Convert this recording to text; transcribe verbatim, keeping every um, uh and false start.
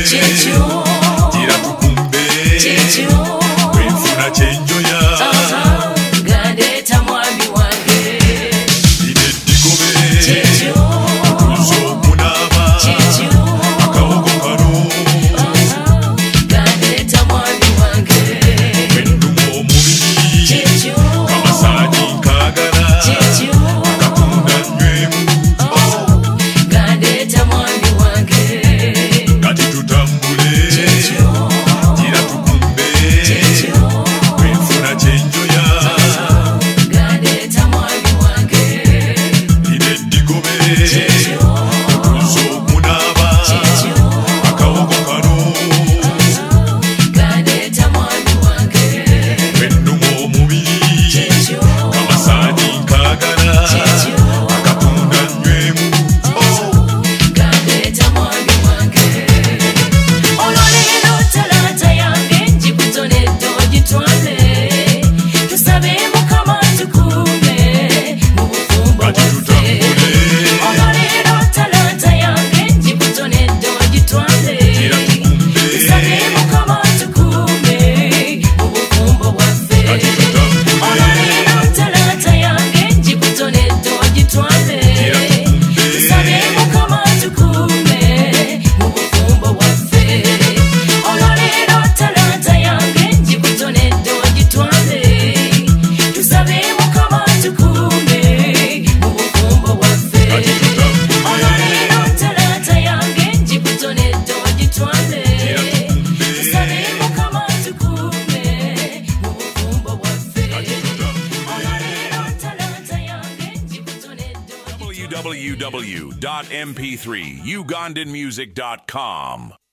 gira tukumbe wefuna kyenjoya gandeta mwami wange ine digobe tuzo munaba akawogo kano gandeta mwami wange wendumo omubiri kamasani nkagala akatunda nywemu gandeta mwami wange kati tutambule gira tukumbe wefuna kyenjoya gandeta mwami wange ine digobe tuzo munaba akawogo kano gandeta mwami wange wendumo omubiri kamasani nkagala akatunda nywemu gandeta mwami wange olwaleero talanta yange ngikutonedde ogitwale tusabe mukama tukuume mu bufumbo kati bwaffe tutambule olwaleero talanta yange ngikutonedde ogitwale tusabe mukama tukuume mu bufumbo bwaffe kati tutambule olwaleero talanta yange ngikutonedde ogitwale tusabe mukama tukuume mu bufumbo bwaffe olwaleero talanta yange ngikutonedde ogitwale tusabe mukama tukuume mu bufumbo bwaffe kati tutambule olwaleero talanta yange ngikutonedde ogitwale tusabe mukama tukuume mu bufumbo bwaffe kati tutambule olwaleero talanta yange ngikutonedde ogitwale w w w dot m p three ugandan music dot com